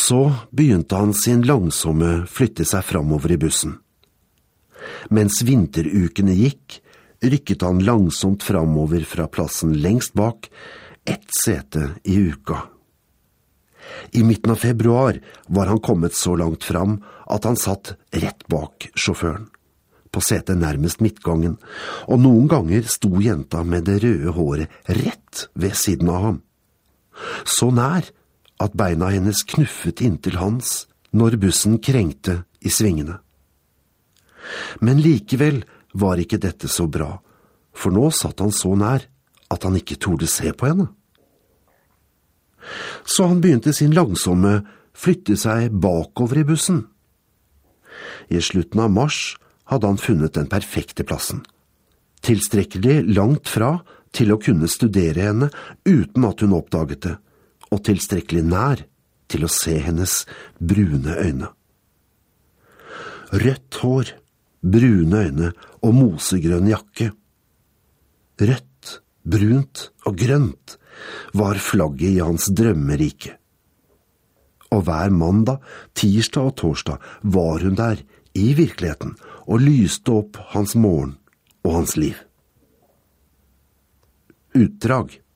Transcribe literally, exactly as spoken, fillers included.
Så begynte han sin langsomme flytte seg framover i bussen. Mens vinterukene gikk, rykket han langsomt framover fra plassen lengst bak, ett sete i uka. I midten av februar var han kommet så langt fram at han satt rett bak sjåføren, på setet nærmest midtgangen, og noen ganger sto jenta med det røde håret rett ved siden av ham. Så nær at beina hennes knuffet inntil hans når bussen krengte i svingene. Men likevel var ikke dette så bra, for nå satt han så nær at han ikke torde se på henne. Så han begynte sin langsomme flytte seg bakover i bussen. I slutten av mars hadde han funnet den perfekte plassen, tilstrekkelig langt fra til å kunne studere henne uten at hun oppdaget det, og tilstrekkelig nær til å se hennes brune øyne. Rødt hår, brune øyne og mosegrønn jakke. Rødt, brunt og grønt var flagget i hans drømmerike. Og hver mandag, tirsdag og torsdag var hun der i virkeligheten og lyste opp hans morgen og hans liv. Utdrag.